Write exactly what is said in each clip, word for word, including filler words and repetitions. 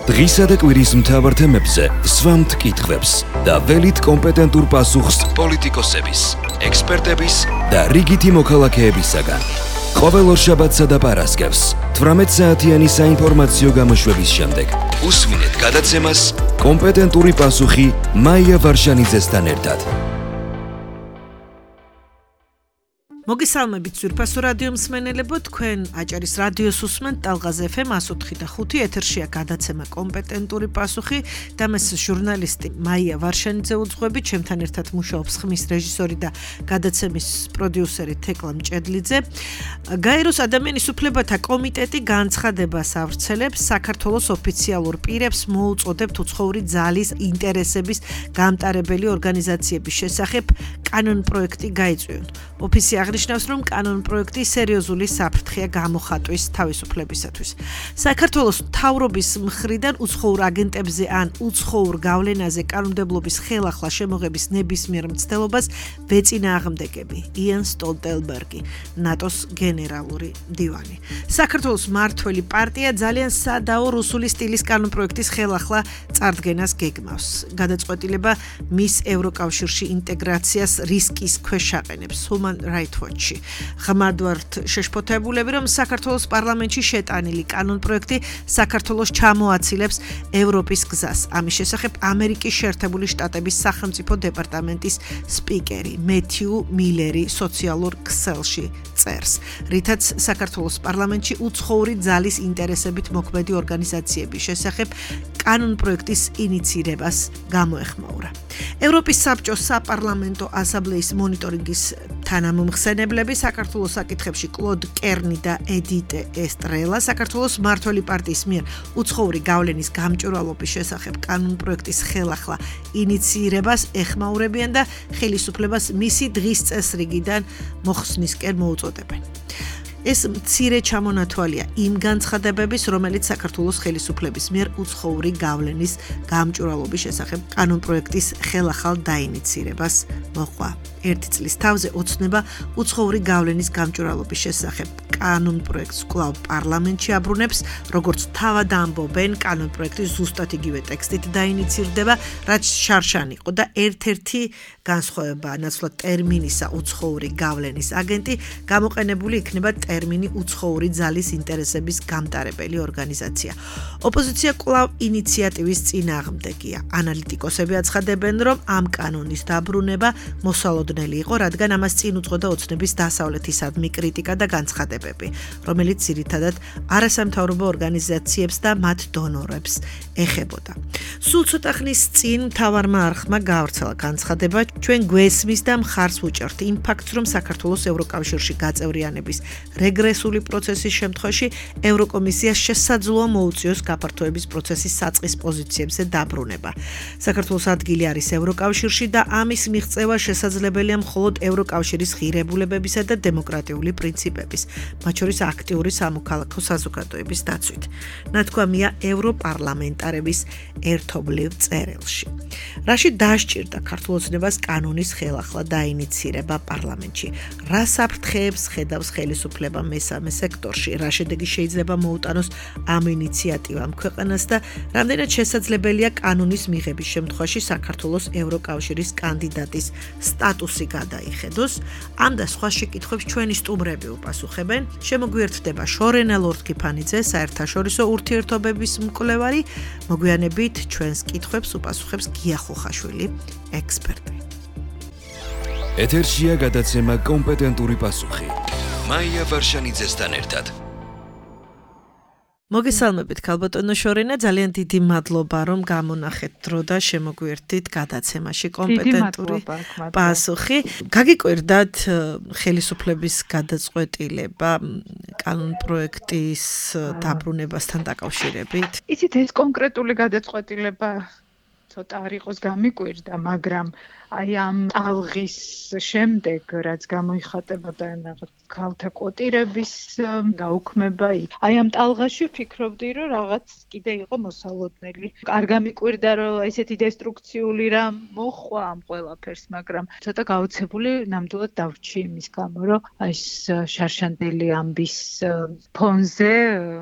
დღისა და კვირის მთავარ თემებზე სვამთ კითხვებს და ველით კომპეტენტურ პასუხს პოლიტიკოსების, ექსპერტების და რიგითი მოქალაქეებისაგან. ყოველ ორშაბათსა და პარასკევს თვრამეტ საათიანი საინფორმაციო გამოშვების შემდეგ უსმინეთ გადაცემას კომპეტენტური პასუხი მაია ვარშანიძესთან ერთად. მოგესალმებით ძვირფასო რადიო მსმენელებო, თქვენ აჭარის რადიოს უსმენთ ტალღაზ ეფ ემ one oh three point five ეთერშია გადაცემა კომპეტენტური პასუხი და მას ჟურნალისტი მაია ვარშანიძე უძღვებით, ჩემთან ერთად მუშაობს ხმის რეჟისორი და გადაცემის პროდიუსერი თეკლა მჭედლიძე. გაეროს ადამიანის უფლებათა კომიტეტი განცხადებას ავრცელებს საქართველოს ოფიციალურ პირებს მოუწოდებთ უცხოური ძალის ინტერესების გამტარებელი ორგანიზაციების შესახებ კანონპროექტი გაიწვიონ. ოფისი აღნიშნავს, რომ კანონპროექტი სერიოზული საფრთხეა გამოხატვის თავისუფლებისათვის. საქართველოს მთავრობის მხრიდან უცხოურ აგენტებზე ან უცხოურ გავლენაზე კანონმდებლობის ხელახლა შემოღების ნებისმიერ მცდელობას ვეწინააღმდეგები. იან სტოლტენბერგი, ნატოს გენერალური მდივანი. საქართველოს მმართველი პარტია ძალიან სადაო რუსული სტილის კანონპროექტის ხელახლა წარდგენას გეგმავს. გადაწყვეტილება მის ევროკავშირში ინტეგრაციას რისკის ქვეშ აყენებს. Human Rights Watch-ი. ღრმად ვართ შეშფოთებულები, რომ საქართველოს პარლამენტში შეტანილი კანონპროექტი საქართველოს ჩამოაცილებს ევროპის გზას. ამის შესახებ ამერიკის შეერთებული შტატების სახელმწიფო დეპარტამენტის სპიკერი მეთიუ მილერი სოციალურ ქსელში წერს, რითაც საქართველოს პარლამენტში უცხოური ძალის ინტერესებით მოქმედი ორგანიზაციების შესახებ კანონპროექტის ინიცირებას გამოეხმაურა. ევროპის საბჭოს საპარლამენტო ასამბლეის მონიტორინგის თანამომხსენებლები საქართველოს საკითხებში კლოდ კერნი და ედიტე ესტრელა საქართველოს მმართველი პარტიის მიერ უცხოური გავლენის გამჭვირვალობის შესახებ კანონპროექტის ხელახლა ინიცირებას ეხმაურებიან და ხელისუფლებას მისი დღის წესრიგიდან მოხსნისკენ მოუწოდებენ. ეს მცირე ჩამონათვალია იმ განცხადებების, რომელიც საქართველოს ხელისუფლების მიერ უცხოური გავლენის გამჭვირვალობის შესახებ კანონპროექტის ხელახალ დაინიცირებას მოჰყვა. ერთი წლის თავზე ოცნება უცხოური გავლენის გამჭვირვალობის შესახებ კანონპროექტს კვლავ პარლამენტში აბრუნებს, როგორც თავად ამბობენ, კანონპროექტი ზუსტად იგივე ტექსტით დაინიცირდება, რაც შარშან იყო და ერთ-ერთი განსხვავება ნაცვლად ტერმინისა უცხოური გავლენის აგენტი გამოყენებული იქნება ტერმინი უცხოური ძალის ინტერესების გამტარებელი ორგანიზაცია. ოპოზიცია კვლავ ინიციატივის წინააღმდეგია. ანალიტიკოსები აცხადებენ, რომ ამ კანონის დაბრუნება მოსალოდნელი იყო, რადგან ამას წინ უძღოდა ოცნების დასავლეთისადმი კრიტიკა და განცხადებები, რომელიც ძირითადად არასამთავრობო ორგანიზაციებს და მათ დონორებს ეხებოდა. სულ ცოტა ხნის წინ მთავარმა არხმა გაავრცელა განცხადება, ჩვენ გვესმის და მხარს ვუჭერთ იმ ფაქტს, რომ საქართველოს ევროკავშირში გაწევრიანების რეგრესული პროცესის შემთხვევაში ევროკომისიას შესაძლოა მოუწიოს გაფართოების პროცესის საწყის პოზიციებზე დაბრუნება. საქართველოს ადგილი არის ევროკავშირში და ამის მიღწევა შესაძლებელია მხოლოდ ევროკავშირის ღირებულებებისა და დემოკრატიული პრინციპების, მათ შორის აქტიური სამოქალაქო საზოგადოების დაცვით. ნათქვამია ევროპარლამენტარების ერთობლივ წერილში. რაში დასჭირდა ქართულ ოცნებას კანონის ხელახლა დაინიცირება პარლამენტში? რა საფრთხეებს ხედავს ხელისუფლება მესამე სექტორში? რა შედეგი შეიძლება მოუტანოს ამ ინიციატივამ ქვეყანას და რამდენად შესაძლებელია კანონის მიღების შემთხვევაში საქართველოს ევროკავშირის კანდიდატის სტატუსი გადაიხედოს? ამ და სხვა შეკითხვებს ჩვენი სტუმრები უპასუხებენ. შემოგვიერთდება შორენა ლორთქიფანიძე, საერთაშორისო ურთიერთობების მკვლევარი. მოგვიანებით ჩვენს კითხვებს უპასუხებს გია ხოხაშვილი, ექსპერტი. ეთერშია გადაცემა კომპეტენტური პასუხი. მაია ვარშანიძესთან ერთად. მოგესალმებით ქალბატონო შორენა, ძალიან დიდი მადლობა რომ გამონახეთ დრო და შემოგვიერთდით გადაცემაში კომპეტენტური პასუხი. გაგიკვირდათ ხელისუფლების გადაწყვეტილება კანონპროექტის დაბრუნებასთან დაკავშირებით? იცით, ეს კონკრეტული გადაწყვეტილება ცოტა არ იყოს გამიკვირდა, მაგრამ აი ამ ტალღის შემდეგ, რაც გამოიხატებოდა რაღაც ქალთა კვოტირების გაუქმება, აი ამ ტალღაში ვფიქრობდი, რომ რაღაც კიდე იყო მოსალოდნელი. არ გამიკვირდა, რომ ესეთი დესტრუქციული რამ მოხვა ამ ყველაფერს, მაგრამ ცოტა გაოცებული ნამდვილად დავრჩი იმის გამო, რომ აი ეს შარშანდელი ამბის ფონზე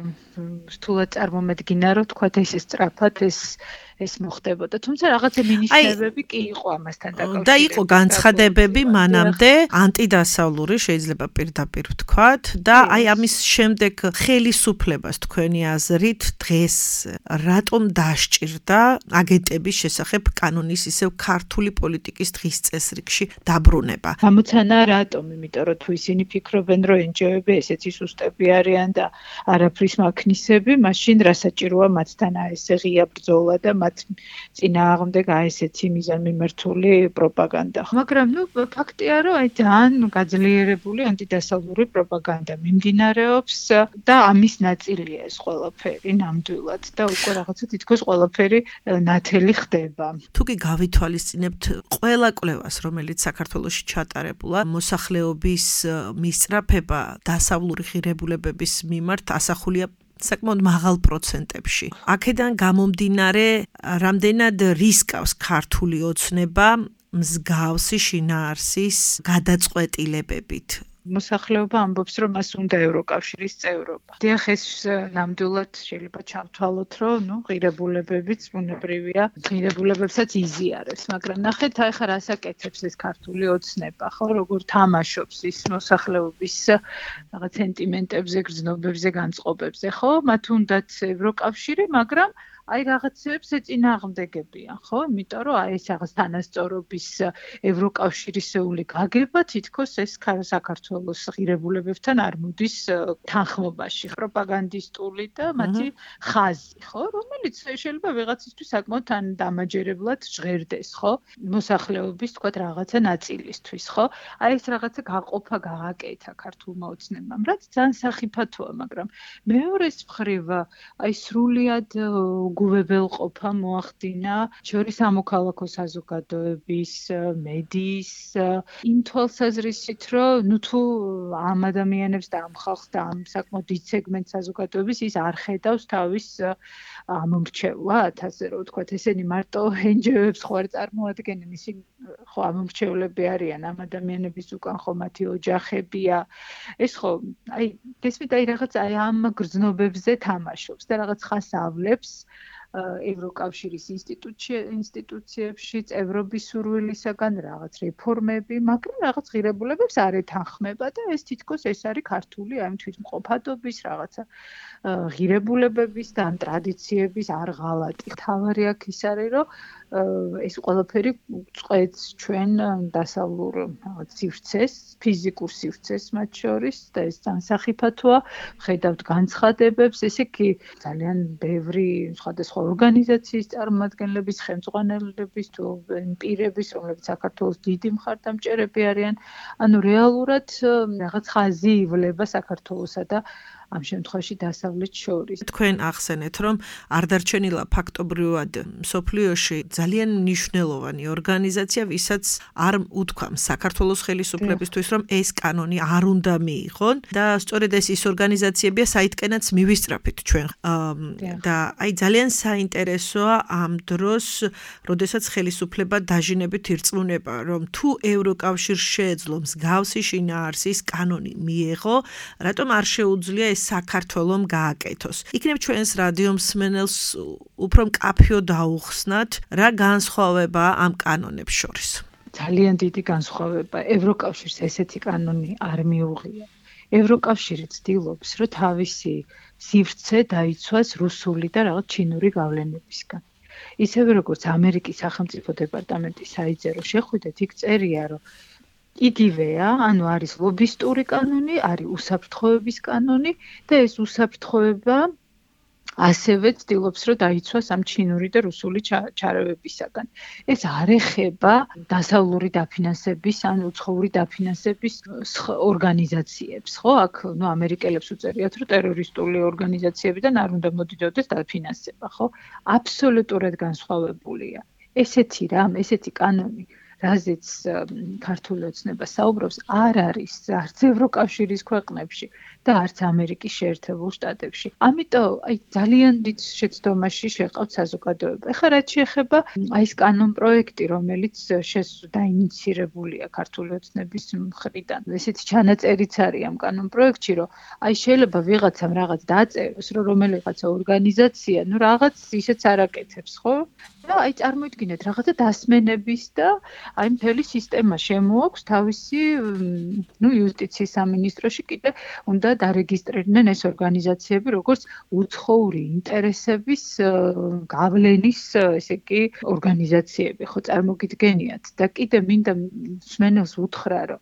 რთულად წარმომედგინა, რომ თქვათ ეს სწრაფად ეს ეს მოხდებოდა. თუმცა რაღაცა მინიშნებები კი იყო ამასთან დაკავშირებული. და იყო განცხადებები მანამდე ანტიდასავლური, შეიძლება პირდაპირ ვთქვათ, და აი ამის შემდეგ ხელისუფლებას თქვენი აზრით დღეს რატომ დასჭირდა აგენტების შესახებ კანონის ისევ ქართული პოლიტიკის დღის წესრიგში დაბრუნება? გამოცანა რატომ? იმიტომ რომ თუ ისინი ფიქრობენ, რომ ენჯოები ესეთი სუსტები არიან და არაფრის მაქნისები, მაშინ რა საჭიროა მათთან აი ესე ღია ბრძოლა და მათ წინააღმდეგ აი ესეთი მიზანმიმართული პროპაგანდა. მაგრამ ნუ ფაქტია, რომ აი ძალიან გაძლიერებული ანტიდასავლური პროპაგანდა მიმდინარეობს და ამის ნაწილია ეს ყველაფერი ნამდვილად და უკვე რაღაცა თითქოს ყველაფერი ნათელი ხდება. თუ კი გავითვალისწინებთ ყველა კვლევას, რომელიც საქართველოში ჩატარებულა, მოსახლეობის მისწრაფება დასავლური ღირებულებების მიმართ ასახულია საკმაოდ მაღალ პროცენტებში. აქედან გამომდინარე, რამდენად რისკავს ქართული ოცნება მსგავსი შინაარსის გადაწყვეტილებებით. მოსახლეობა ამბობს, რომ მას უნდა ევროკავშირის წევრობა. დიახ, ეს ნამდვილად შეიძლება ჩავთვალოთ, რომ ნუ ღირებულებებიც ბუნებრივია, ღირებულებებსაც იზიარებს, მაგრამ ნახეთ, აი ხა რას აკეთებს ეს ქართული ოცნება, ხო, როგორ თამაშობს ის მოსახლეობის რაღაც სენტიმენტებზე, გრძნობებზე, განწყობებზე, ხო? მათ უნდათ ევროკავშირი, მაგრამ აი რაღაცებს ეწინააღმდეგებიან, ხო? იმიტომ რომ აი ეს რაღაც თანასწორობის ევროკავშირისეული გაგება თითქოს ეს საქართველოს ღირებულებებთან არ მოდის თანხმობაში. პროპაგანდისტული და მათი ხაზი, ხო? რომელიც შეიძლება ვიღაცისთვის საკმაოდ თან დამაჯერებლად ჟღერდეს, ხო? მოსახლეობის თქვათ რაღაცა ნაწილისთვის, ხო? აი ეს რაღაცა გაყოფა გააკეთა ქართულმა ოცნებამ, რაც ძალიან სახიფათოა, მაგრამ მეორეს მხრივ აი სრულიად გუვებელყოფა მოახდინა შორის ამოქალაქო საზოგადოების, მედიის იმ თვალსაზრისით, რომ ნუ თუ ამ ადამიანებს და ამ ხალხს და ამ საკმაოდ დიდ სეგმენტს საზოგადოების ის არ ხედავს თავის ამომრჩევლად, ასე რომ ვთქვათ, ესენი მარტო ენჯოებს ხო არ წარმოადგენენ, ისინი ხო ამომრჩევლები არიან ამ ადამიანების უკან ხო მათი ოჯახებია. ეს ხო, აი გესმით, აი რაღაც აი ამ გრძნობებზე თამაშობს და რაღაც ხას ავლებს ევროკავშირის ინსტიტუციებში, წევრობის სურვილისაგან რაღაც რეფორმები, მაგრამ რაღაც ღირებულებებს არ ეთანხმება და ეს თითქოს ეს არის ქართული აი თვითმყოფადობის რაღაცა ღირებულებების და ამ ტრადიციების არ ღალატი. თავარი აქ ის არის, რომ ეს ყველაფერი წყვეტს ჩვენ დასავლურ რაღაც სივრცეს, ფიზიკურ სივრცეს მათ შორის და ეს ძალიან სახიფათოა. ხედავთ განცხადებებს, ესე იგი ძალიან ბევრი სხვადასხვა ორგანიზაციის წარმომადგენლების, ხელმძღვანელების თუ პირების, რომლებიც საქართველოს დიდი მხარდამჭერები არიან, ანუ რეალურად რაღაც ხაზი ივლება საქართველოსა და ამ შემთხვევაში დასავლეთს შორის. თქვენ ახსენეთ, რომ არ დარჩენილა ფაქტობრივად მსოფლიოში ძალიან მნიშვნელოვანი ორგანიზაცია, ვისაც არ უთქვამ საქართველოს ხელისუფლებისთვის, რომ ეს კანონი არ უნდა მიიღონ და სწორედ ეს ის ორგანიზაციებია, საიდკენაც მივისწრაფით ჩვენ. და აი ძალიან საინტერესოა ამ დროს, როდესაც ხელისუფლება დაჟინებით ირწმუნება, რომ თუ ევროკავშირს შეეძლო მსგავსი შინაარსის კანონი მიეღო, რატომ არ შეუძლია საქართველოს გააკეთოს. იქნებ ჩვენს რადიო მსმენელს უფრო მკაფიო დაუხსნათ, რა განსხვავებაა ამ კანონებს შორის. ძალიან დიდი განსხვავება. ევროკავშირს ესეთი კანონი არ მიუღია. ევროკავშირი ცდილობს, რომ თავისი სივრცე დაიცვას რუსული და რაღაც ჩინური გავლენებისგან. ისევე როგორც ამერიკის სახელმწიფო დეპარტამენტის საიძერო შეხვედრით იქ წერია, რომ იგივეა, ანუ არის ლობისტური კანონი, არის უსაფრთხოების კანონი და ეს უსაფრთხოება ასევე ცდილობს, რომ დაიცვას ამ ჩინური და რუსული ჩარევებისაგან. ეს არ ეხება დასავლური დაფინანსების ან უცხოური დაფინანსების ორგანიზაციებს, ხო? აქ ნუ ამერიკელებს უწერიათ, რომ ტერორისტული ორგანიზაციებიდან არ უნდა მოდიდოდეს დაფინანსება, ხო? აბსოლუტურად განსხვავებულია. ესეთი რამ, ესეთი კანონი რაზეც ქართული ოცნება საუბრობს, არ არის არც ევროკავშირის ქვეყნებში და არც ამერიკის შეერთებულ შტატებში. ამიტომ აი ძალიან დიდ შეცდომაში შეყავთ საზოგადოება. ეხლა რაც შეეხება აი ეს კანონ პროექტი, რომელიც დაინიცირებულია ქართული ოცნების მხრიდან. ესეთი ჩანაწერიც არის ამ კანონ პროექტში, რომ აი შეიძლება ვიღაცამ რაღაც დაწეროს, რომ რომელიღაცა ორგანიზაცია, ну რაღაც ისეც არაკეთებს, ხო? და აი წარმოიდგინეთ რაღაცა დასმენების და აი მთელი სისტემა შემოაქვს თავისი, ну იუსტიციის სამინისტროში კიდე უნდა დარეგისტრირდნენ ეს ორგანიზაციები, როგორც უცხოური ინტერესების გავლენის, ესე იგი, ორგანიზაციები, ხო წარმოგიდგენიათ და კიდე მინდა მსმენელს უთხრა, რომ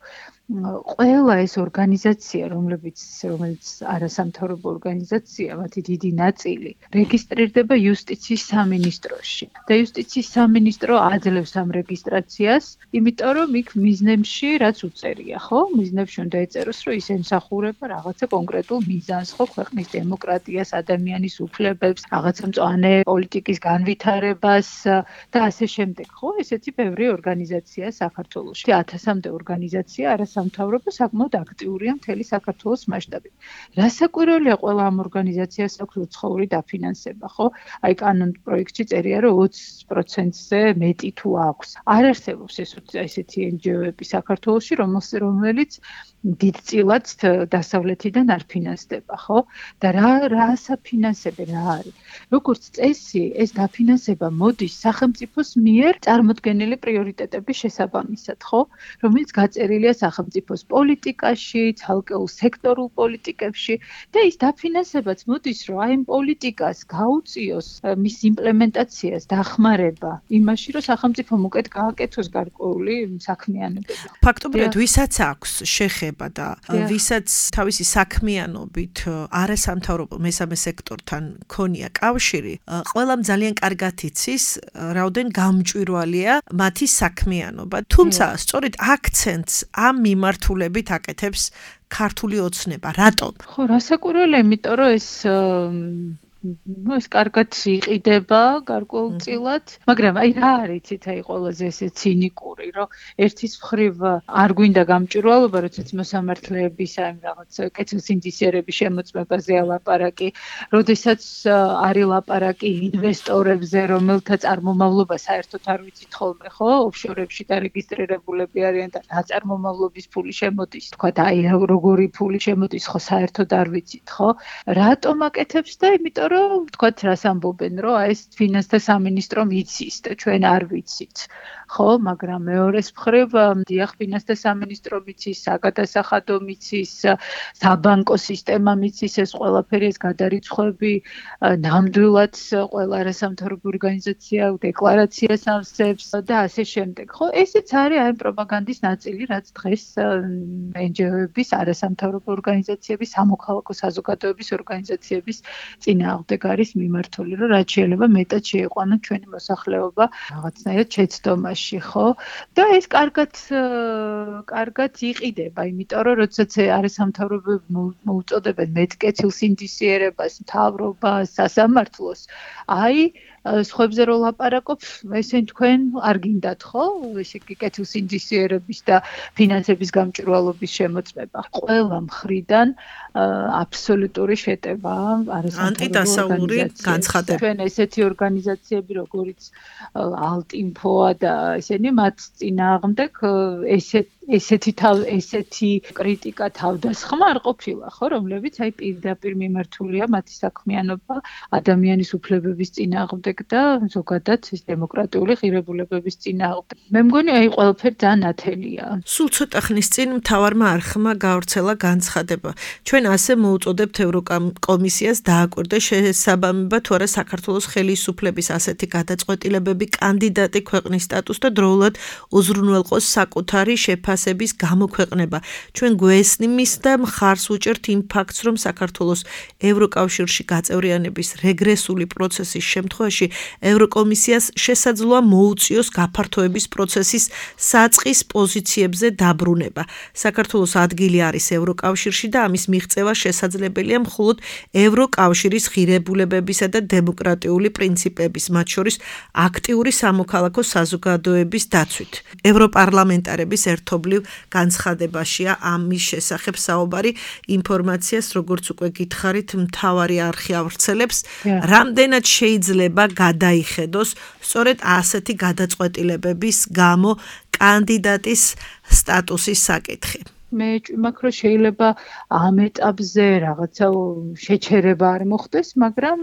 ყველა ეს ორგანიზაცია, რომლებიც რომელიც არასამთავრობო ორგანიზაცია, მათი დიდი ნაწილი რეგისტრირდება იუსტიციის სამინისტროში. და იუსტიციის სამინისტრო აძლევს ამ რეგისტრაციას, იმიტომ რომ იქ მიზნებში რაც უწერია, ხო? მიზნებში უნდა ეწეროს, რომ ის ემსახურება რაღაცა კონკრეტულ მიზანს, ხო, ქვეყნის დემოკრატიას, ადამიანის უფლებებს, რაღაცა მწვანე პოლიტიკის განვითარებას და ასე შემდეგ, ხო? ესეთი ბევრი ორგანიზაცია საქართველოში. ათასამდე ორგანიზაცია არასამთავრობო საკმაოდ აქტიურია მთელი საქართველოს მასშტაბით. რასაკვირველია, ყველა ამ ორგანიზაციას აქვს უცხოური დაფინანსება, ხო? აი კანონ პროექტში წერია, რომ ოცი პროცენტზე მეტი თუ აქვს. არ არსებობს ეს ესეთი ენ ჯი ო-ები საქართველოში, რომელიც დიდწილად დასავლეთიდან არ ფინანსდება, ხო? და რა რა საფინანსებენ რა არის? როგორც წესი, ეს დაფინანსება მოდის სახელმწიფოს მიერ წარმოდგენილი პრიორიტეტების შესაბამისად, ხო? რომელიც გაწერილია სახელმწიფოს პოლიტიკაში, ცალკეულ სექტორულ პოლიტიკებში და ის დაფინანსებაც მოდის, რომ აი ამ პოლიტიკას გაუწიოს მის იმპლემენტაციას, დახმარება იმაში, რომ სახელმწიფომ უკეთ გააკეთოს გარკვეული საქმიანობები. ფაქტობრივად, ვისაც აქვს შეხება და ვისაც თავისი საქმიანობით არასამთავრობო მესამე სექტორთან ქონია კავშირი, ყველამ ძალიან კარგად იცის, რაოდენ გამჭვირვალეა მათი საქმიანობა. თუმცა, სწორედ აქცენტს ამ მიმართულებით აკეთებს ქართული ოცნება. რატომ? ხო, რასაკვირველია, იმიტომ რომ ეს ну ეს კარგად იყიდება გარკვეულწილად, მაგრამ აი რა არის იცით აი ყველაზე ესე ცინიკური, რომ ერთის მხრივ არ გვინდა გამჭვირვალობა, როდესაც მოსამართლეების აი რაღაც კეთილსინდისიერების შემოწმებაზე ალაპარაკი, როდესაც არის ლაპარაკი ინვესტორებზე, რომელთა წარმომავლობა საერთოდ არ ვიცით ხოლმე, ხო? ოფშორებში დარეგისტრირებულები არიან და რა წარმომავლობის ფული შემოდის, თქვა აი როგორი ფული შემოდის, ხო საერთოდ არ ვიცით, ხო? რატომ აკეთებს და იმიტომ რომ თქვათ რას ამბობენ, რომ აი ეს ფინანსთა სამინისტრომ იცის და ჩვენ არ ვიცით. ხო, მაგრამ მეორეს მხრივ დიახ ფინანსთა სამინისტრო მიცის, საგადასახადო მიცის, საბანკო სისტემა მიცის, ეს ყველაფერი ეს გადარიცხვები ნამდვილად ყველა არასამთავრობო ორგანიზაცია დეკლარაციას ავსებს და ასე შემდეგ. ხო, ესეც არის აი პროპაგანდის ნაწილი, რაც დღეს ენ ჯი ო-ების, არასამთავრობო ორგანიზაციების, სამოქალაქო საზოგადოების ორგანიზაციების წინააღმდეგ არის მიმართული, რომ რაც შეიძლება მეტად შეიყვანოს ჩვენი მოსახლეობა რაღაცნაირად შეცდომაში, ხო? და ეს კარგად კარგად იყიდება, იმიტომ რომ როდესაც არასამთავრობოები მოუწოდებენ მეტკეთილსინდისიერებას, მთავრობას, სასამართლოს, აი სხვებზე რო ლაპარაკობ, ესენ თქვენ არ გინდათ, ხო? ესე იგი კეთილსინდისიერების და ფინანსების გამჭვირვალობის შემოწმება. ყველა მხრიდან აბსოლუტური შეტევა ანტიდასავლური განცხადება. ჩვენ ესეთი ორგანიზაციები, როგორც ალტინფოა და ესენი მათ წინააღმდეგ ესეთ ესეთი თავ ესეთი კრიტიკა თავდასხმა არ ყოფილა, ხო, რომლებიც აი პირდაპირ მიმართულია მათი საქმიანობა ადამიანის უფლებების წინააღმდეგ და ზოგადად ეს დემოკრატიული ღირებულებების წინააღმდეგ. მე მგონი აი ყველაფერი ძალიან ათელია. სულ ცოტა ხნის წინ მთავარმა არხმა გავრცელა განცხადება. ჩვენ ასე მოუწოდებთ ევროკომისიას დააკვირდეს შესაბამება თუ არა საქართველოს ხელისუფლების ასეთი გადაწყვეტილებები კანდიდატი ქვეყნის სტატუსს და დროულად უზრუნველყოს საკუთარი შეფასება შეფასების გამოქვეყნება. ჩვენ გვესმის და მხარს უჭერთ იმ ფაქტს, რომ საქართველოს ევროკავშირში გაწევრიანების რეგრესული პროცესის შემთხვევაში ევროკომისიას შესაძლოა მოუწიოს გაფართოების პროცესის საწყის პოზიციებზე დაბრუნება. საქართველოს ადგილი არის ევროკავშირში და ამის მიღწევა შესაძლებელია მხოლოდ ევროკავშირის ღირებულებებისა და დემოკრატიული პრინციპების, მათ შორის აქტიური სამოქალაქო საზოგადოების დაცვით. ევროპარლამენტარების ერთობლივ განცხადებაშია ამის შესახებ საუბარი. ინფორმაციას, როგორც უკვე გითხარით, მთავარი არხი ავრცელებს, რამდენად შეიძლება გადაიხედოს სწორედ ასეთი გადაწყვეტილებების გამო კანდიდატის სტატუსის საკითხი. მე მაქრო შეიძლება ამ ეტაპზე რაღაცა შეჩერება არ მოხდეს, მაგრამ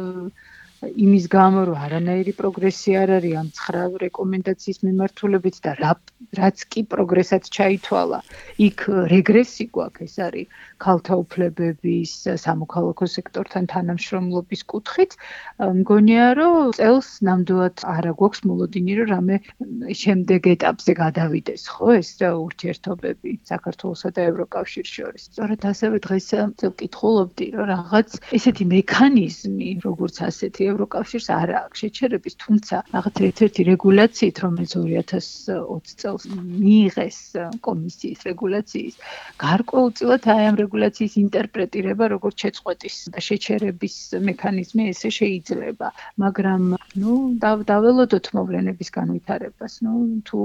იმის გამო რომ არანაირი პროგრესი არ არის ამ ცხრა რეკომენდაციის მიმართულებით და რაც კი პროგრესაც ჩაითვალა, იქ რეგრესი გვაქვს, ეს არის ქალთა უფლებების, სამოქალაქო სექტორთან თანამშრომლობის კუთხით, მგონია რომ წელს ნამდვილად არა გვაქვს მოლოდინი, რომ რამე შემდეგ ეტაპზე გადავიდეს, ხო, ეს ურთიერთობები საქართველოსა და ევროკავშირის შორის. სწორედ ასევე დღეს ვკითხულობდი, რომ რაღაც ესეთი მექანიზმი, როგორც ასეთი ევროკავშირს არ აქვს შეჩერების, თუმცა რაღაც ერთ-ერთი რეგულაციით, რომელიც ორი ათას ოცი წელს მიიღეს კომისიის რეგულაციის, გარკვეულწილად აი ამ რეგულაციის ინტერპრეტირება როგორც შეწყვეტის და შეჩერების მექანიზმი ესე შეიძლება, მაგრამ ნუ დაველოდოთ მოვლენების განვითარებას, ნუ თუ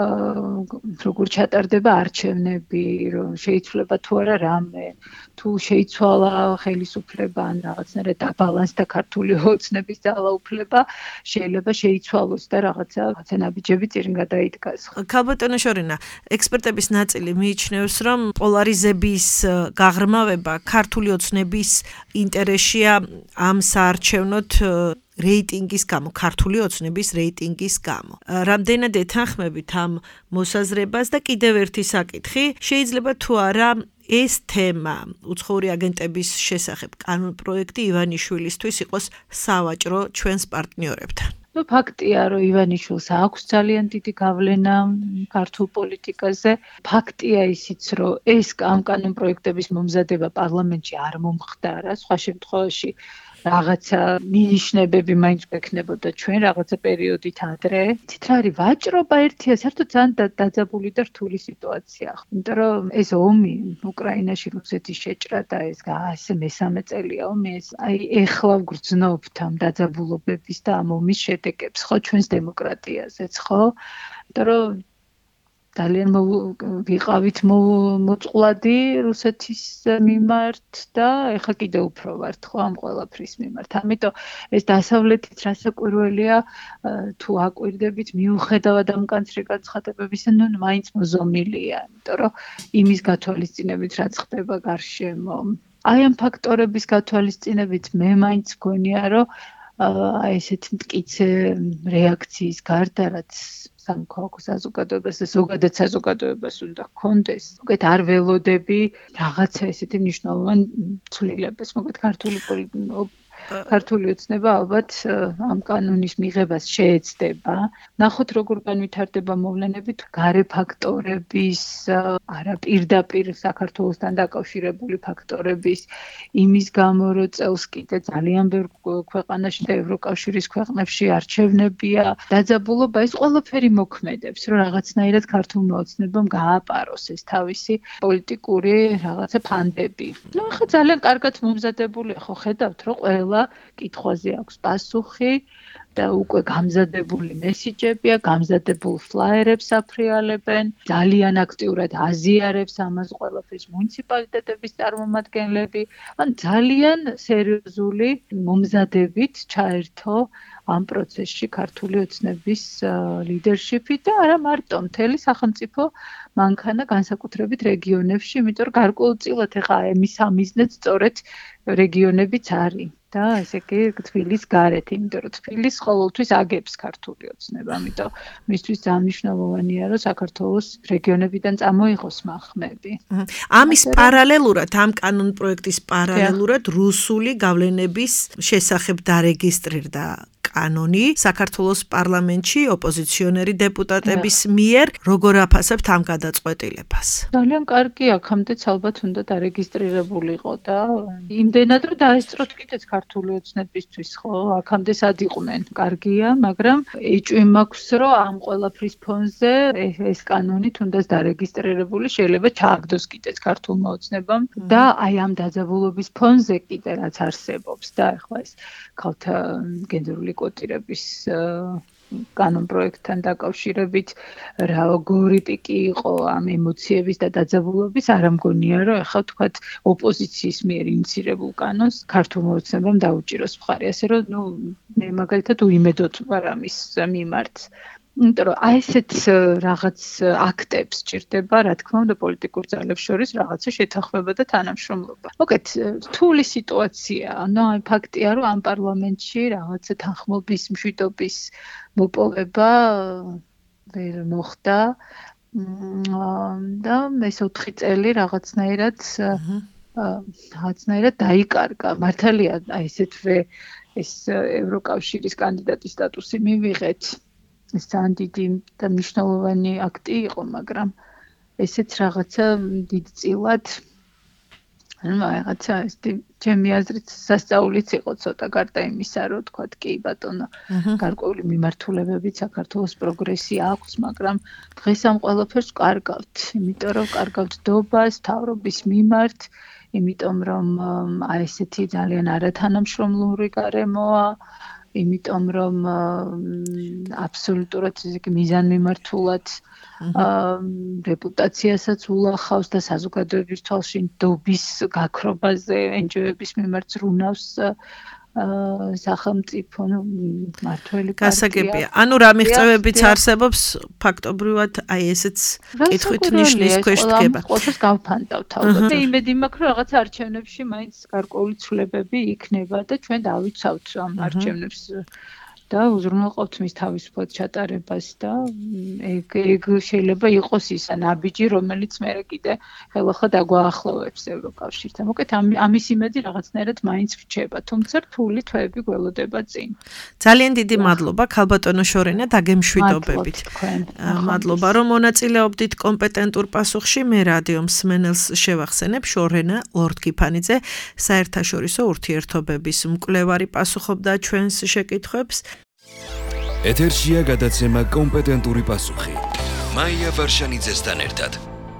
როგორ ჩატარდება არჩევნები, რომ შეიცვლება თუ არა რამე, თუ შეიცვალა ხელისუფლება ან რაღაცნაირად დაბალანსდა ქართული ოცნების ძალაუფლება, შეიძლება შეიცვალოს და რაღაცა რაღაცა ნაბიჯები წინ გადაიდგას. ქალბატონო შორინა, ექსპერტების ნაწილი მიიჩნევს, რომ პოლარიზების გაღრმავება ქართული ოცნების ინტერესია ამ საარჩევნოთ რეიტინგის გამო, ქართული ოცნების რეიტინგის გამო. რამდენად ეთანხმებით ამ მოსაზრებას და კიდევ ერთი საკითხი, შეიძლება თუ არა ეს თემა უცხოური აგენტების შესახებ კანონპროექტი ივანიშვილისთვის იყოს სავაჭრო ჩვენს პარტნიორებთან. ნუ ფაქტია, რომ ივანიშვილს აქვს ძალიან დიდი გავლენა ქართულ პოლიტიკაზე. ფაქტია ისიც, რომ ეს ამ კანონპროექტების მომზადება პარლამენტში არ მომხდარა, სხვა შემთხვევაში რაღაცა მინიშნებები მაინც ექნებოდა ჩვენ რაღაცა პერიოდით ადრე. თით რა არის ვაჭრობა ერთია, საერთოდ ძალიან დაძაბული და რთული სიტუაცია. იმიტომ რომ ეს ომი უკრაინაში რუსეთის შეჭრა და ეს ასე მესამე წელია ომი, ეს აი ეხლა ვგრძნობთ ამ დაძაბულობების და ამ ომის შედეგებს, ხო, ჩვენს დემოკრატიაზეც, ხო? იმიტომ რომ ძალიან ვიყავით მოწყვლადი რუსეთის მიმართ და ეხლა კიდევ უფრო ვართ, ხო, ამ ყველაფრის მიმართ. ამიტომ ეს დასავლეთით რასაკვირველია, თუ აკვირდებით, მიუხედავად ამ კანცრი განცხადებებისა, ნუ მაინც მოზომილია, იმიტომ რომ იმის გათვალისწინებით, რაც ხდება გარშემო. აი ამ ფაქტორების გათვალისწინებით მე მაინც მგონია, რომ აი ესეთ მტკიცე რეაქციის გარდა, რაც სამოქალაქო საზოგადოებას და ზოგადად საზოგადოებას უნდა ჰქონდეს. მოგეთ არ ველოდები რაღაცა ესეთი მნიშვნელოვანი ცვლილებას, მოგეთ ქართული ქართული ოცნება ალბათ ამ კანონის მიღებას შეეცდება. ნახოთ როგორ განვითარდება მოვლენები, გარე ფაქტორების, არა პირდაპირ საქართველოსთან დაკავშირებული ფაქტორების, იმის გამო, რომ წელს კიდე ძალიან ბევრ ქვეყანაში და ევროკავშირის ქვეყნებში არჩევნებია, დაძაბულობა, ეს ყველაფერი მოქმედებს, რომ რაღაცნაირად ქართულმა ოცნებამ გააპაროს ეს თავისი პოლიტიკური რაღაცა ფანდები. ნუ ახლა ძალიან კარგად მომზადებული, ხო ხედავთ, რომ ყველა კითხვაზე აქვს პასუხი და უკვე გამზადებული მესიჯებია, გამზადებულ ფლაიერებს აფრიალებენ, ძალიან აქტიურად აზიარებს ამას ყველაფერს მუნიციპალიტეტების წარმომადგენლები, ან ძალიან სერიოზული მომზადებით ჩაერთო ამ პროცესში ქართული ოცნების ლიდერშიპი და არა მარტო მთელი სახელმწიფო მანქანა განსაკუთრებით რეგიონებში, იმიტომ რომ გარკვეულწილად ეხა ამის ამიზნეც სწორედ რეგიონებიც არის. და ესე იგი თბილის გარეთ, იმიტომ რომ თბილის ყოველთვის აგებს ქართული ოცნება, ამიტომ მისთვის ძალიან მნიშვნელოვანია, რომ საქართველოს რეგიონებიდან წამოიღოს მახმები. ამის პარალელურად, ამ კანონპროექტის პარალელურად რუსული გავლენების შესახებ დარეგისტრირდა კანონი საქართველოს პარლამენტში ოპოზიციონერი დეპუტატების მიერ. Როგორ აფასებთ ამ გადაწყვეტილებას? ძალიან კარგი, აქამდეც ალბათ უნდა დარეგისტრირებულიყო და იმდენად რომ დაესწროთ კიდეც ქართული ოცნებისთვის, ხო? აქამდე სად იყვნენ? კარგია, მაგრამ ეჭვი მაქვს, რომ ამ ყველაფრის ფონზე ეს კანონი თუნდაც დარეგისტრირებული შეიძლება ჩააგდოს კიდეც ქართულმა ოცნებამ და აი ამ დაძაბულობის ფონზე კიდე რაც არსებობს და ახლა ეს ქალთა გენდერული კვოტირების კანონ პროექტთან დაკავშირებით როგორი პიკი იყო ამ ემოციების და დაძაბულობის არ ამგონია რომ ახლა თქვათ ოპოზიციის მიერ ინიცირებულ კანონს ქართულმა ოცნებამ დაუჭიროს მხარი ასე რომ ნუ მე მაგალითად უიმედოდ ვარ ამის მიმართ იმიტომ რომ აი ესეთ რაღაც აქტებს ჭირდება, რა თქმა უნდა, პოლიტიკურ ძალებს შორის რაღაცა შეთანხმება და თანამშრომლობა. მოკეთ, რთული სიტუაცია, ანუ აი ფაქტია, რომ ამ პარლამენტში რაღაცა თანხმობის, მშვიდობის მოპოვება ვერ მოხდა და ეს ოთხი წელი რაღაცნაირად რაღაცნაირად დაიკარგა. მართალია, აი ესეთვე ეს ევროკავშირის კანდიდატის სტატუსი მივიღეთ. ეს ძალიან დიდი და მნიშვნელოვანი აქტი იყო, მაგრამ ესეც რაღაცა დიდწილად ანუ რაღაცა ეს ჩემი აზრით სასწაულიც იყო ცოტა გარდა იმისა, რომ თქვათ კი ბატონო, გარკვეული მიმართულებებით საქართველოს პროგრესი აქვს, მაგრამ დღეს ამ ყველაფერს ვკარგავთ, იმიტომ რომ ვკარგავთ დობას, მთავრობის მიმართ, იმიტომ რომ აი ესეთი ძალიან არათანამშრომლური გარემოა იმიტომ რომ აბსოლუტურად ისე მიზანმიმართულად რეპუტაციასაც ულახავს და საზოგადოების თვალში დობის გაქრობაზე ენჯოების მიმართ ზრუნავს სახელმწიფო მართველი პარტია. გასაგებია. ანუ რა მიღწევებიც არსებობს ფაქტობრივად აი ესეც კითხვით ნიშნის ქვეშ დგება. ყოველთვის გავფანტავთ ალბათ. იმედი მაქვს რომ რაღაც არჩევნებში მაინც გარკვეული ცვლილებები იქნება და ჩვენ დავიცავთ ამ არჩევნებს და უზრუნველყოფთ მის თავისუფლად ჩატარებას და ეგ ეგ შეიძლება იყოს ისა ნაბიჯი, რომელიც მე კიდე ხელახლა დაგვაახლოვებს ევროკავშირთან. მოკეთ ამის იმედი რაღაცნაირად მაინც რჩება, თუმცა რთული თვეები გველოდება წინ. ძალიან დიდი მადლობა ქალბატონო შორენა დაგემშვიდობებით. მადლობა რომ მონაწილეობდით კომპეტენტურ პასუხში. მე რადიო მსმენელს შევახსენებ შორენა ლორდ-კიფანიძე საერთაშორისო ურთიერთობების მკვლევარი პასუხობდა ჩვენს შეკითხვებს. ეთერშია გადაცემა კომპეტენტური პასუხი. მაია ვარშანიძესთან ერთად.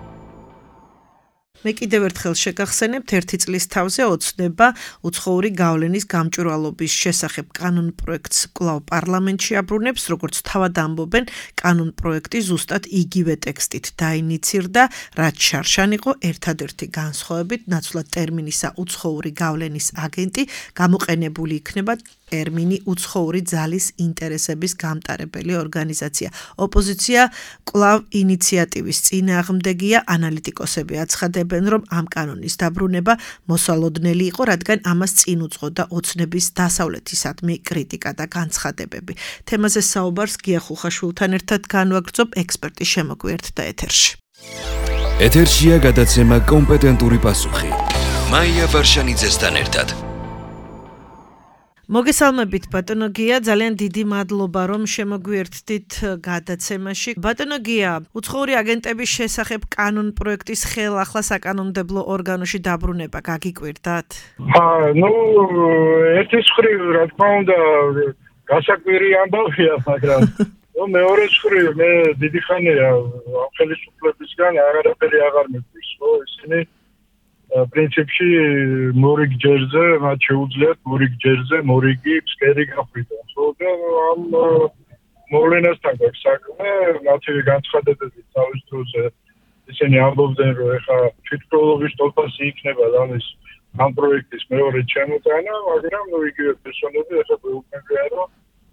მე კიდევ ერთხელ შეგახსენებთ ერთი წლის თავზე ოცნება უცხოური გავლენის გამჭვირვალობის შესახებ კანონ პროექტს კვლავ პარლამენტში აბრუნებს, როგორც თავად ამბობენ, კანონ პროექტი ზუსტად იგივე ტექსტით დაინიცირდა, რაც შარშან იყო ერთადერთი განსხვავებით ნაცვლად ტერმინისა უცხოური გავლენის აგენტი გამოყენებული იქნება ტერმინი უცხოური ძალის ინტერესების გამტარებელი ორგანიზაცია. ოპოზიცია კვლავ ინიციატივის წინააღმდეგია, ანალიტიკოსები აცხადებენ, რომ ამ კანონის დაბრუნება მოსალოდნელი იყო, რადგან ამას წინ უძღოდა ოცნების დასავლეთისადმი კრიტიკა და განცხადებები. თემაზე საუბარს გია ხუხაშვილთან ერთად განვაგრძობ ექსპერტის შემოგვიერთდა ეთერში. ეთერშია გადაცემა კომპეტენტური პასუხი. მაია ვარშანიძესთან ერთად. მოგესალმებით ბატონო გია, ძალიან დიდი მადლობა რომ შემოგვიერთდით გადაცემაში. ბატონო გია, უცხოური აგენტების შესახებ კანონ პროექტის ხელახლა საკანონმდებლო ორგანოში დაბრუნება გაგიკვირდათ? ჰა, ნუ ერთის მხრივ რა თქმა უნდა გასაკვირი ამბავია, მაგრამ ნუ მეორე მხრივ მე დიდი ხანია ამ ხელისუფლებისგან აღარაფერი აღარ მეკვის, ხო, ისინი პრინციპში მორიგ ჯერზე მათ შეუძლიათ მორიგ ჯერზე მორიგი ფსკერი გახვიდონ. ხო და ამ მოვლენასთან გვაქვს საქმე, მათი განცხადებები თავის დროზე ისინი ამბობდნენ, რომ ეხა თვითმკვლელობის ტოლფასი იქნება ამის ამ პროექტის მეორე ჩემოტანა, მაგრამ ნუ იგივე პერსონები ეხა გვეუბნებიან, რომ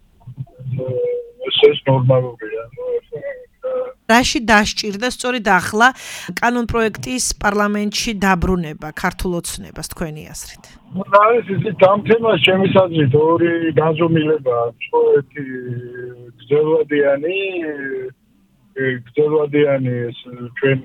ეს ნორმალურია. რაში დასჭირდა სწორედ ახლა კანონ პროექტის პარლამენტში დაბრუნება ქართულ ოცნებას თქვენი აზრით? და ეს ის ამ თემას ჩემი აზრით ორი განზომილება აქვს, ხო, ერთი გრძელვადიანი გრძელვადიანი ეს ჩვენ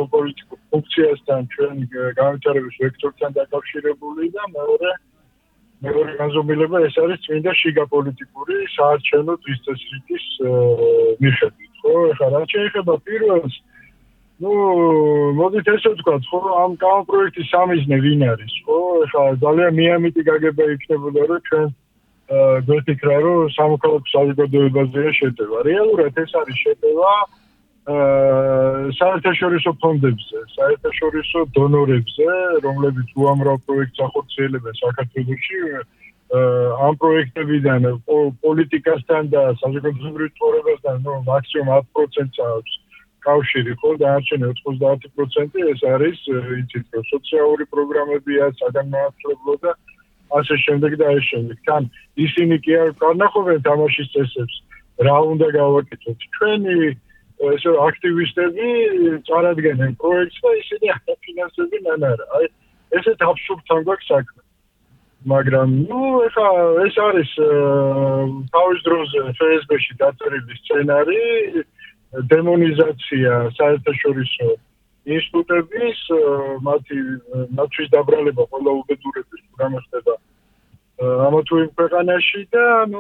გეოპოლიტიკურ ფუნქციასთან, ჩვენ განვითარების ვექტორთან დაკავშირებული და მეორე მეორე განზომილება ეს არის წმინდა შიგა პოლიტიკური საარჩევნო წესრიგის მიხედვით, ხო? ეხლა რა შეიძლება პირველს, ну, მოდით ესე ვთქვათ, ხო, ამ კანონპროექტის სამიზნე ვინ არის, ხო? ეხლა ძალიან მიამიტი გაგება იქნებოდა, რომ ჩვენ გვეთქრა, რომ სამოქალაქო საზოგადოებაზეა შეტევა. რეალურად ეს არის შეტევა საერთაშორისო ფონდებზე, საერთაშორისო დონორებზე, რომლებიც უამრავ პროექტს ახორციელებენ საქართველოში, ამ პროექტებიდან პოლიტიკასთან და საზოგადოებრივ ცხოვრებასთან, ну, მაქსიმუმ ათი პროცენტს აქვს კავშირი, ხო, დანარჩენი ოცდაათი პროცენტი ეს არის, იცით, რომ სოციალური პროგრამებია, საგანმანათლებლო და ასე შემდეგ და ეს შემდეგ. თან ისინი კი არ განახობენ თამაშის წესებს, რა უნდა გავაკეთოთ. ჩვენი ესე აქტივისტები წარადგენენ პროექტს და ისინი აფინანსებენ არა. აი ესეთ აბსურდთან გვაქვს საქმე. მაგრამ ნუ ეხა ეს არის თავის დროზე ეფ ეს ბე-ში დაწერილი სცენარი, დემონიზაცია საერთაშორისო ინსტიტუტების, მათი მათთვის დაბრალება ყველა უბედურების გამოსდება ამა თუ იმ ქვეყანაში და ნუ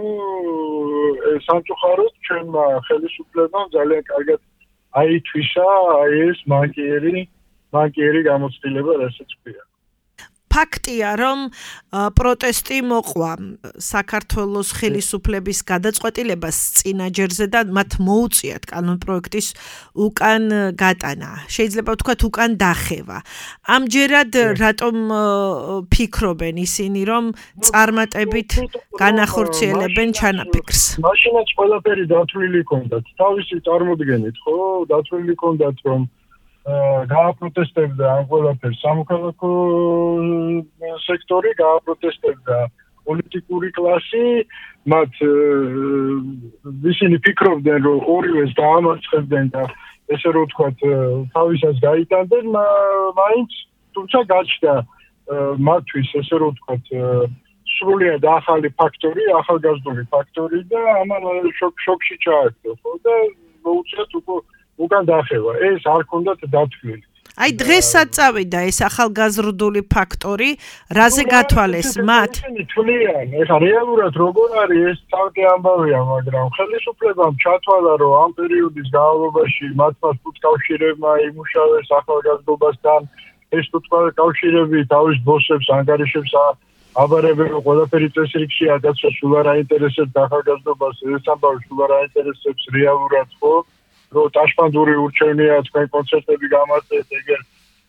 სამწუხაროდ ჩვენმა ხელისუფლებამ ძალიან კარგად აითვისა აი ეს მანკიერი მანკიერი გამოცდილება, რასაც ქვია. ფაქტია, რომ პროტესტი მოყვა საქართველოს ხელისუფლების გადაწყვეტილებას წინაჯერზე და მათ მოუწიათ კანონპროექტის უკან გატანა. შეიძლება ვთქვათ უკან დახევა. ამჯერად რატომ ფიქრობენ ისინი, რომ წარმატებით განახორციელებენ ჩანაფიქრს? მაშინაც ყველაფერი დათვლილი ჰქონდათ. თავისი წარმოდგენით, ხო, დათვლილი ჰქონდათ, რომ გააპროტესტებდა ამ ყველაფერს სამოქალაქო სექტორი, გააპროტესტებდა პოლიტიკური კლასი, მათ ისინი ფიქრობდნენ, რომ ორივეს დაამარცხებდნენ და ესე რომ ვთქვათ, თავისას გაიტანდნენ, მაინც თუმცა გაჩნდა მათთვის ესე რომ ვთქვათ, სრულიად ახალი ფაქტორი, ახალგაზრდული ფაქტორი და ამან შოკში ჩააგდო, ხო და მოუწიათ უკვე უკან დახევა. ეს არ ქონდათ დათვლილი. აი დღესაც წავიდა ეს ახალგაზრდული ფაქტორი, რაზე გათვალეს მათ? თვლიან, ეხლა რეალურად როგორ არის ეს თავი ამბავია, მაგრამ ხელისუფლებამ ჩათვალა, რომ ამ პერიოდის განმავლობაში მათმა კავშირებმა იმუშავეს ახალგაზრდობასთან, ეს კავშირები თავის ბოსებს, ანგარიშებს აბარებენ, რომ ყველაფერი წესრიგშია, დაცვა სულ არ აინტერესებს ახალგაზრდობას, ეს ამბავი სულ არ აინტერესებს რეალურად, ხო? რომ ტაშპანდური ურჩევნია, თქვენ კონცერტები გამართეთ, ეგერ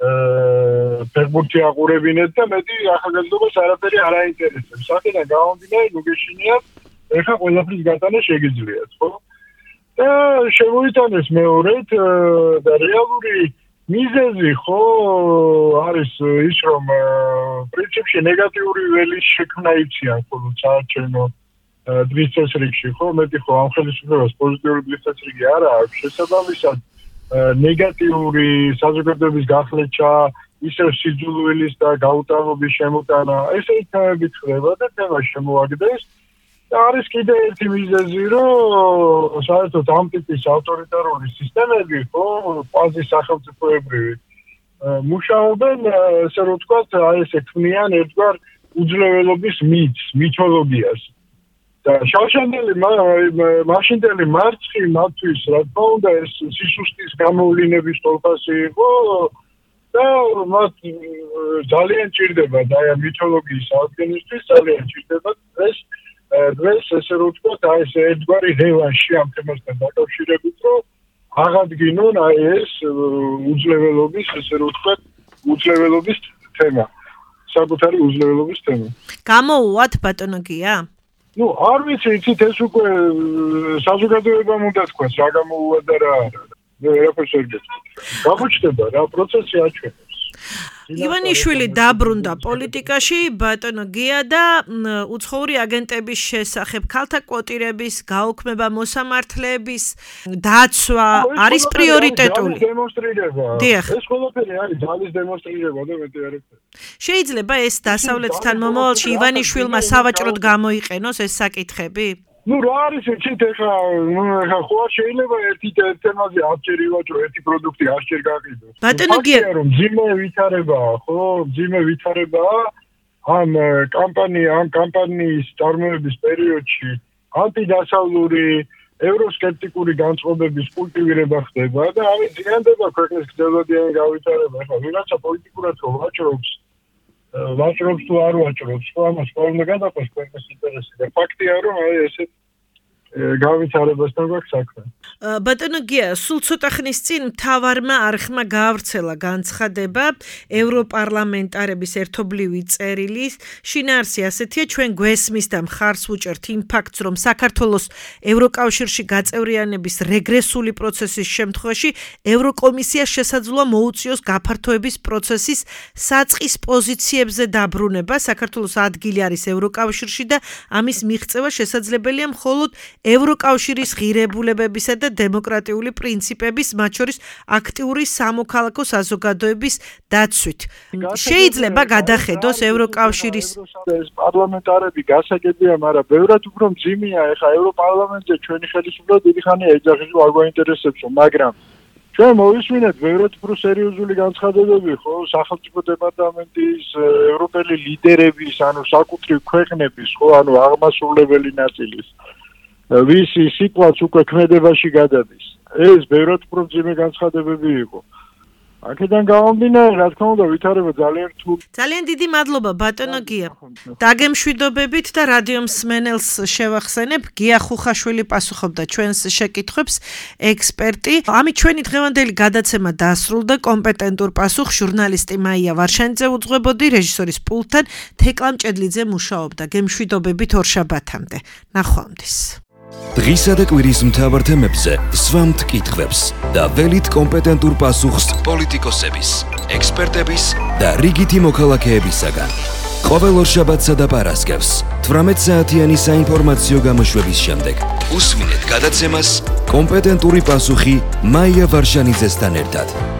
ფეხბურთი აყურებინეთ და მეტი ახალგაზრდობას არაფერი არ აინტერესებს. აქედან გამომდინარე, ნუ გეშინიათ, ეხლა ყველაფრის გატანა შეგიძლიათ, ხო? და შემოიტანეს მეორედ და რეალური მიზეზი, ხო, არის ის, რომ პრინციპში ნეგატიური ველის შექმნა იციან ხოლმე საარჩევნო დღის წესრიგში, ხო, მეტი ხო ამ ხელისუფლებას პოზიტიური დღის წესრიგი არა აქვს, შესაბამისად ნეგატიური საზოგადოების გახლეჩა, ისევ სიძულვილის და გაუტანობის შემოტანა, ესე იქნებით ხდება და თემა შემოაგდეს და არის კიდე ერთი მიზეზი, რომ საერთოდ ამ ტიპის ავტორიტარული სისტემები, ხო, კვაზი სახელმწიფოებრივი მუშაობენ, ესე რომ ვთქვათ, აი ესე ქმნიან ერთგვარ უძლეველობის მითს, მითოლოგიას. შავშანელი მაშინდელი მარცხი მათთვის, რა თქმა უნდა, ეს სისუსტის გამოვლინების თოლფასი იყო და მათ ძალიან ჭირდება და აი მითოლოგიის აღდგენისთვის ძალიან ჭირდება ეს დღეს ესე რომ ვთქვათ, აი ეს ერთგვარი რევანში ამ თემასთან დაკავშირებით, რომ აღადგინონ აი ეს უძლეველობის, ესე რომ ვთქვათ, უძლეველობის თემა, საკუთარი უძლეველობის თემა. გამოუვათ ბატონო გია? ну, არ ვიცი, იცით, ეს უკვე საზოგადოებამ უნდა თქვას, რა გამოუვა და რა არა. მე ვერაფერს ვერ გეტყვით. გამოჩნდება რა პროცესი აჩვენებს. ივანიშვილი დაბრუნდა პოლიტიკაში, ბატონო გია და უცხოური აგენტების შესახებ ქალთა კვოტირების გაუქმება, მოსამართლეების დაცვა არის პრიორიტეტული. ეს ყველაფერი არის ძალის დემონსტრირება და მეტი არაფერი. შეიძლება ეს დასავლეთთან მომავალში ივანიშვილმა სავაჭროდ გამოიყენოს ეს საკითხები? ну რა არის იცით ეხლა ეხლა ხო შეიძლება ერთი თემაზე ათჯერ ივაჭრო ერთი პროდუქტი ათჯერ გაყიდოს ბატონო გია რომ ძიმე ვითარებაა ხო ძიმე ვითარებაა ამ კამპანია ამ კამპანიის წარმოების პერიოდში ანტიდასავლური ევროსკეპტიკური განწყობების კულტივირება ხდება და ამით ზიანდება ქვეყნის გრძელვადიანი გავითარება. ახლა ვიღაცა პოლიტიკურად რო ვაჭრობს, ვაჭრობს თუ არ ვაჭრობს, ხო ამას რა უნდა გადაყვეს ქვეყნის ინტერესი და ფაქტია რომ აი ესეთ გავითარებასთან გვაქვს საქმე. ბატონო გია, სულ ცოტა ხნის წინ მთავარმა არხმა გაავრცელა განცხადება ევროპარლამენტარების ერთობლივი წერილის შინაარსი ასეთია, ჩვენ გვესმის და მხარს ვუჭერთ იმ ფაქტს, რომ საქართველოს ევროკავშირში გაწევრიანების რეგრესული პროცესის შემთხვევაში ევროკომისიას შესაძლოა მოუწიოს გაფართოების პროცესის საწყის პოზიციებზე დაბრუნება. საქართველოს ადგილი არის ევროკავშირში და ამის მიღწევა შესაძლებელია მხოლოდ ევროკავშირის ღირებულებებისა და დემოკრატიული პრინციპების, მათ შორის აქტიური სამოქალაქო საზოგადოების დაცვით. შეიძლება გადახედოს ევროკავშირის პარლამენტარები გასაგებია, მაგრამ ბევრად უფრო მძიმეა ეხა ევროპარლამენტზე ჩვენი ხელისუფლება დიდი ხანია ეძახის რომ არ გვაინტერესებსო, მაგრამ ჩვენ მოვისმინეთ ბევრად უფრო სერიოზული განცხადებები, ხო, სახელმწიფო დეპარტამენტის, ევროპელი ლიდერების, ანუ საკუთრივ ქვეყნების, ხო, ანუ აღმასრულებელი ნაწილის ვისი სიტყვაც უკვე ქმედებაში გადადის. ეს ბევრად უფრო მძიმე განცხადებები იყო. აქედან გამომდინარე, რა თქმა უნდა, ვითარება ძალიან რთული. ძალიან დიდი მადლობა ბატონო გია. დაგემშვიდობებით და რადიო მსმენელს შევახსენებ, გია ხუხაშვილი პასუხობდა ჩვენს შეკითხვებს, ექსპერტი. ამით ჩვენი დღევანდელი გადაცემა დასრულდა. კომპეტენტურ პასუხს ჟურნალისტი მაია ვარშანიძე უძღვებოდი, რეჟისორის პულტთან თეკლა მჭედლიძე მუშაობდა. გემშვიდობებით ორშაბათამდე. ნახვამდის. დღისა და კვირის მთავარ თემებზე სვამთ კითხვებს და ველით კომპეტენტურ პასუხს პოლიტიკოსების, ექსპერტების და რიგითი მოქალაქეებისაგან. ყოველ ორშაბათსა და პარასკევს თვრამეტ საათიანი საინფორმაციო გამოშვების შემდეგ უსმინეთ გადაცემას კომპეტენტური პასუხი მაია ვარშანიძესთან ერთად.